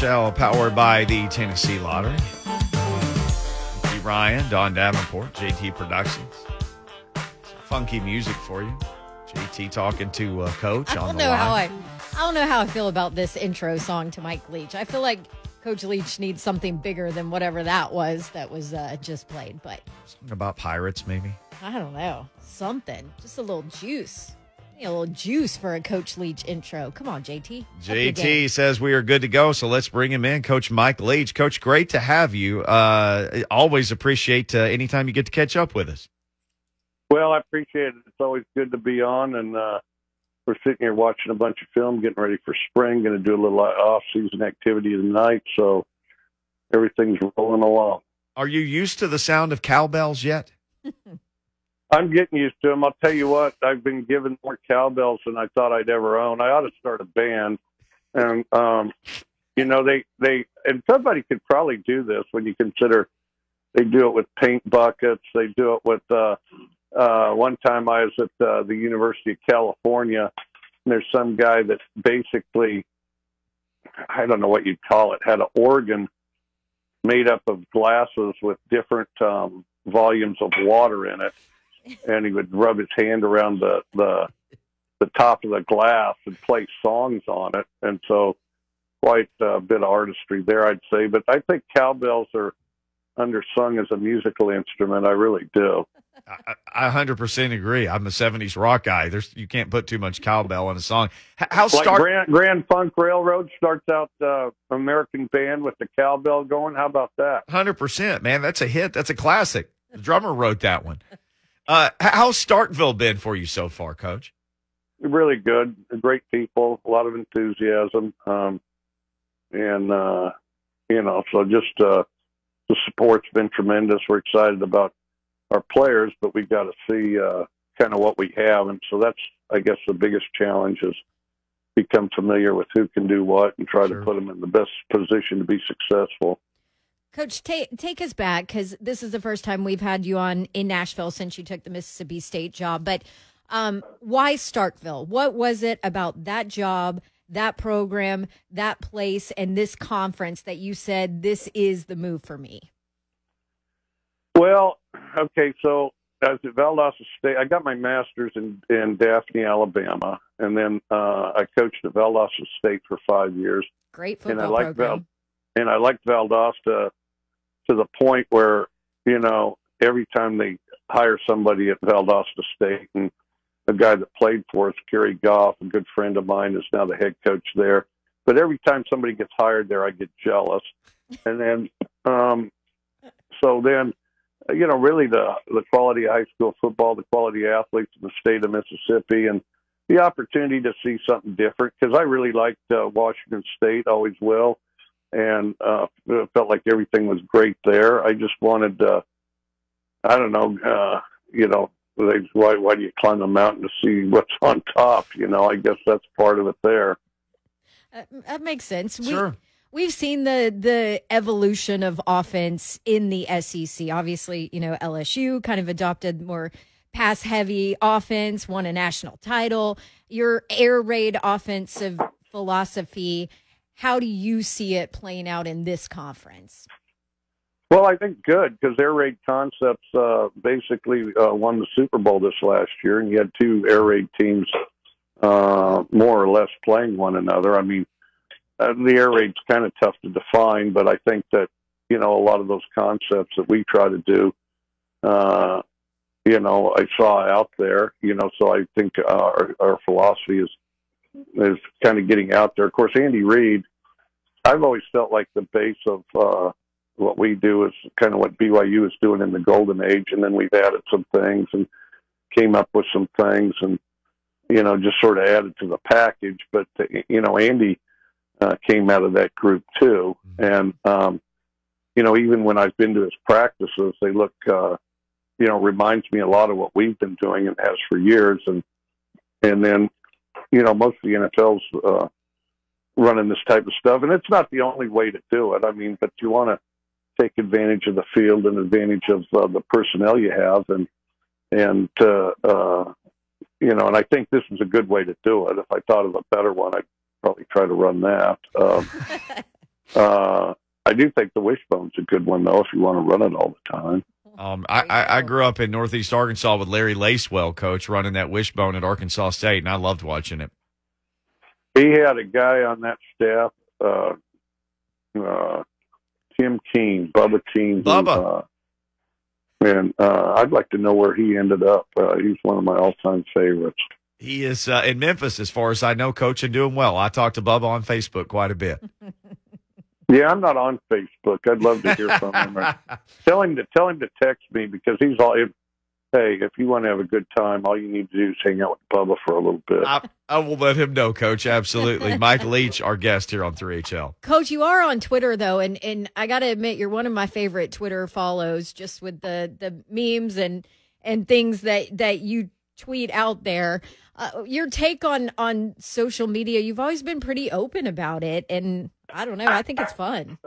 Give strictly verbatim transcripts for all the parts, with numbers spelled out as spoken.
Nutshell, powered by the Tennessee Lottery. G. Ryan, Don Davenport, J T Productions. Some funky music for you. J T talking to uh, Coach I on don't the know line. how I, I don't know how I feel about this intro song to Mike Leach. I feel like Coach Leach needs something bigger than whatever that was that was uh, just played. But Something about pirates, maybe. I don't know, something, just a little juice. A little juice for a Coach Leach intro. Come on, J T. J T says we are good to go, so let's bring him in. Coach Mike Leach. Coach, great to have you. Uh, always appreciate uh, anytime you get to catch up with us. Well, I appreciate it. It's always good to be on, and uh, we're sitting here watching a bunch of film, getting ready for spring, going to do a little off-season activity tonight, so everything's rolling along. Are you used to the sound of cowbells yet? I'm getting used to them. I'll tell you what, I've been given more cowbells than I thought I'd ever own. I ought to start a band. And, um, you know, they, they, and somebody could probably do this when you consider they do it with paint buckets. They do it with, uh, uh, one time I was at uh, the University of California, and there's some guy that basically, I don't know what you'd call it, had an organ made up of glasses with different um, volumes of water in it. And he would rub his hand around the, the the top of the glass and play songs on it. And so quite a bit of artistry there, I'd say. But I think cowbells are undersung as a musical instrument. I really do. I, I one hundred percent agree. I'm a seventies rock guy. There's You can't put too much cowbell in a song. How like start- Grand, Grand Funk Railroad starts out uh, American band with the cowbell going. How about that? one hundred percent, man. That's a hit. That's a classic. The drummer wrote that one. Uh, how's Starkville been for you so far, Coach? Really good. Great people, a lot of enthusiasm. Um, and, uh, you know, so just uh, the support's been tremendous. We're excited about our players, but we've got to see uh, kind of what we have. And so that's, I guess, the biggest challenge is become familiar with who can do what and try Sure. to put them in the best position to be successful. Coach, take take us back, because this is the first time we've had you on in Nashville since you took the Mississippi State job. But um, why Starkville? What was it about that job, that program, that place, and this conference that you said this is the move for me? Well, okay, so I was at Valdosta State. I got my master's in, in Daphne, Alabama, and then uh, I coached at Valdosta State for five years. Great And I football liked Val, program. and I liked Valdosta to the point where, you know, every time they hire somebody at Valdosta State, and a guy that played for us, Kerry Goff, a good friend of mine, is now the head coach there. But every time somebody gets hired there, I get jealous. And then, um, so then, you know, really the the quality of high school football, the quality of athletes in the state of Mississippi, and the opportunity to see something different, because I really liked uh, Washington State, always will. And uh, it felt like everything was great there. I just wanted, uh, I don't know, uh, you know, they, why, why do you climb a mountain to see what's on top? You know, I guess that's part of it there. Uh, that makes sense. Sure. We, we've seen the the evolution of offense in the S E C. Obviously, you know, L S U kind of adopted more pass-heavy offense, won a national title. Your air raid offensive philosophy, how do you see it playing out in this conference? Well, I think good, because Air Raid Concepts uh, basically uh, won the Super Bowl this last year, and you had two Air Raid teams uh, more or less playing one another. I mean, uh, the Air Raid's kind of tough to define, but I think that, you know, a lot of those concepts that we try to do, uh, you know, I saw out there, you know, so I think our, our philosophy is is kind of getting out there. Of course, Andy Reid, I've always felt like the base of uh, what we do is kind of what B Y U is doing in the golden age, and then we've added some things and came up with some things and, you know, just sort of added to the package. But, you know, Andy uh, came out of that group too. And, um, you know, even when I've been to his practices, they look, uh, you know, reminds me a lot of what we've been doing and has for years. And, and then, you know, most of the N F L's uh, running this type of stuff. And it's not the only way to do it. I mean, but you want to take advantage of the field and advantage of uh, the personnel you have. And, and uh, uh, you know, and I think this is a good way to do it. If I thought of a better one, I'd probably try to run that. Um, Uh, I do think the Wishbone's a good one, though, if you want to run it all the time. Um, I, I, I grew up in Northeast Arkansas with Larry Lacewell, coach, running that Wishbone at Arkansas State, and I loved watching it. He had a guy on that staff, uh, uh, Tim Keene, Bubba Keene. Bubba. Who, uh, and uh, I'd like to know where he ended up. Uh, he's one of my all-time favorites. He is uh, in Memphis, as far as I know, coach, and doing well. I talked to Bubba on Facebook quite a bit. Yeah, I'm not on Facebook. I'd love to hear from him. Or tell him to tell him to text me because he's all. If, hey, if you want to have a good time, all you need to do is hang out with Bubba for a little bit. I, I will let him know, coach. Absolutely. Mike Leach, our guest here on three H L. Coach, you are on Twitter though, and and I got to admit, you're one of my favorite Twitter follows, just with the the memes and and things that that you tweet out there. Uh, your take on on social media, you've always been pretty open about it, and I don't know, I think it's fun.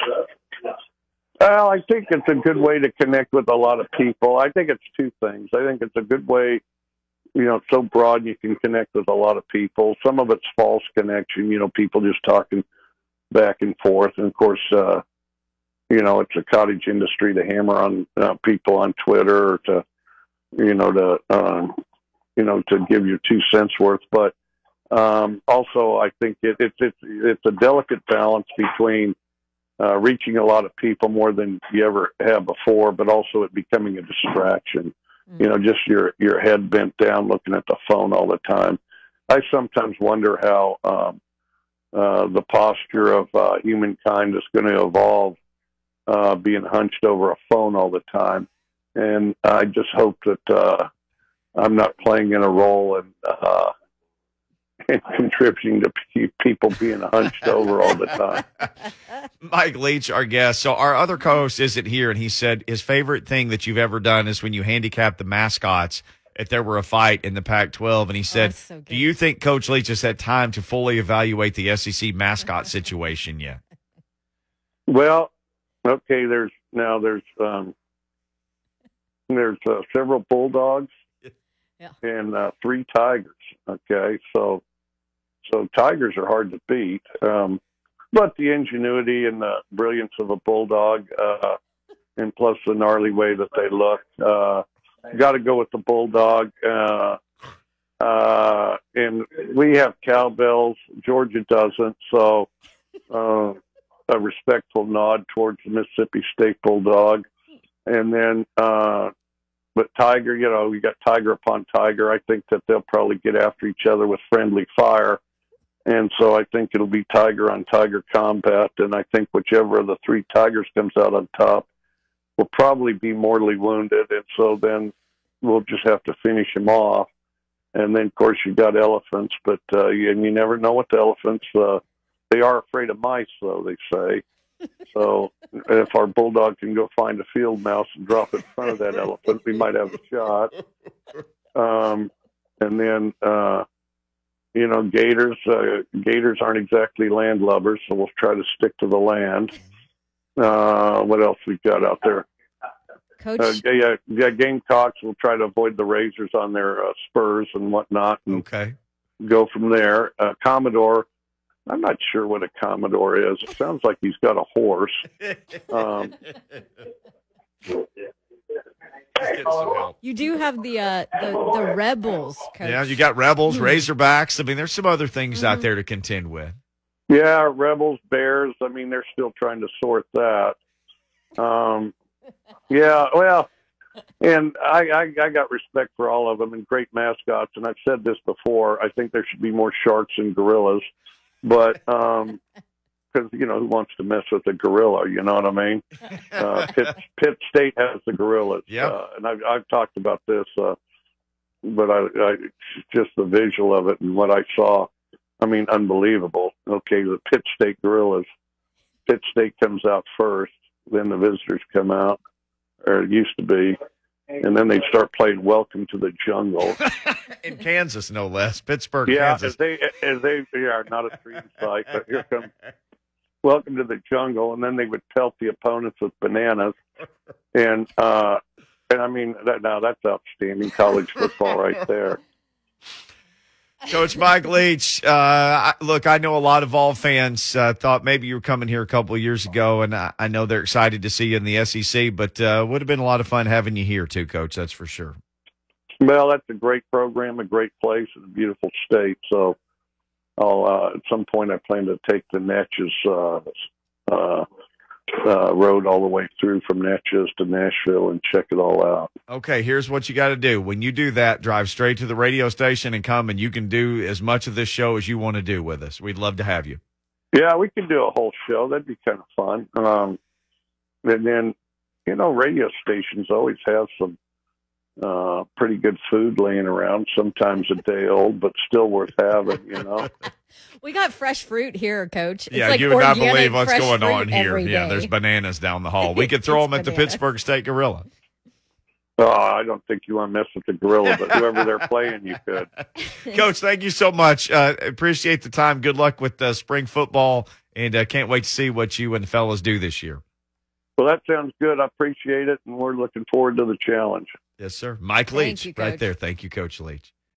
Well, I think it's a good way to connect with a lot of people. I think it's two things. I think it's a good way, you know, it's so broad you can connect with a lot of people. Some of it's false connection, you know, people just talking back and forth. And, of course, uh, you know, it's a cottage industry to hammer on uh, people on Twitter or to, you know, to, um, you know, to give your two cents worth. But um, also I think it, it's it's it's a delicate balance between uh, reaching a lot of people more than you ever have before, but also it becoming a distraction. Mm-hmm. You know, just your, your head bent down looking at the phone all the time. I sometimes wonder how um, uh, the posture of uh, humankind is going to evolve, uh, being hunched over a phone all the time. And I just hope that uh, I'm not playing in a role and, uh, and contributing to pe- people being hunched over all the time. Mike Leach, our guest. So our other co-host isn't here, and he said his favorite thing that you've ever done is when you handicapped the mascots if there were a fight in the Pac twelve. And he said, oh, so do you think Coach Leach has had time to fully evaluate the S E C mascot situation yet? Well, okay, there's now there's um, there's uh, several Bulldogs yeah. and uh, three Tigers. Okay, so so Tigers are hard to beat, um, but the ingenuity and the brilliance of a Bulldog, uh, and plus the gnarly way that they look, uh, got to go with the Bulldog. Uh, uh, and we have cowbells. Georgia doesn't, so uh, a respectful nod towards the Mississippi State Bulldog, and then. Uh, But Tiger, you know, you got Tiger upon Tiger. I think that they'll probably get after each other with friendly fire. And so I think it'll be Tiger on Tiger combat. And I think whichever of the three Tigers comes out on top will probably be mortally wounded. And so then we'll just have to finish him off. And then, of course, you got elephants. But uh, and you never know what the elephants, uh, they are afraid of mice, though, they say. So if our Bulldog can go find a field mouse and drop it in front of that elephant, we might have a shot. Um, and then, uh, you know, gators, uh, gators aren't exactly landlubbers, so we'll try to stick to the land. Uh, what else we got out there? Coach? Uh, yeah, yeah, Gamecocks will try to avoid the razors on their uh, spurs and whatnot. And okay. Go from there. Uh, Commodore. I'm not sure what a Commodore is. It sounds like he's got a horse. Um, you do have the uh, the, the Rebels, Coach. Yeah, you got Rebels, mm-hmm. Razorbacks. I mean, there's some other things mm-hmm. out there to contend with. Yeah, Rebels, Bears. I mean, they're still trying to sort that. Um, yeah, well, and I, I, I got respect for all of them and great mascots. And I've said this before. I think there should be more sharks and gorillas. But, um, because, you know, who wants to mess with a gorilla? You know what I mean? Uh, Pitt, Pitt State has the gorillas. Yeah. Uh, and I've, I've talked about this, uh, but I, I, just the visual of it and what I saw, I mean, unbelievable. Okay, the Pitt State gorillas. Pitt State comes out first, then the visitors come out, or it used to be. And then they start playing "Welcome to the Jungle" in Kansas, no less. Pittsburgh, yeah, Kansas. as they as they yeah, not a stream site, but here comes "Welcome to the Jungle," and then they would pelt the opponents with bananas, and uh, and I mean, that, now that's outstanding college football right there. Coach Mike Leach, uh, I- look, I know a lot of Vol fans uh, thought maybe you were coming here a couple of years ago, and I, I know they're excited to see you in the S E C, but uh, would have been a lot of fun having you here too, Coach, that's for sure. Well, that's a great program, a great place, and a beautiful state. So I'll, uh, at some point I plan to take the Natchez uh, uh, uh, road all the way through from Natchez to Nashville and check it all out. Okay, here's what you got to do. When you do that, drive straight to the radio station and come, and you can do as much of this show as you want to do with us. We'd love to have you. Yeah, we could do a whole show. That'd be kind of fun. Um, and then, you know, radio stations always have some uh, pretty good food laying around, sometimes a day old, but still worth having, you know. We got fresh fruit here, Coach. It's yeah, like you would not organic, believe what's fresh going fruit on here. every Yeah, day. there's bananas down the hall. We could throw them at the bananas. Pittsburgh State Gorilla. Oh, I don't think you want to mess with the Gorilla, but whoever they're playing, you could. Coach, thank you so much. Uh, appreciate the time. Good luck with uh, spring football, and uh, can't wait to see what you and the fellas do this year. Well, that sounds good. I appreciate it, and we're looking forward to the challenge. Yes, sir. Mike Thank Leach, you, right Coach. there. Thank you, Coach Leach.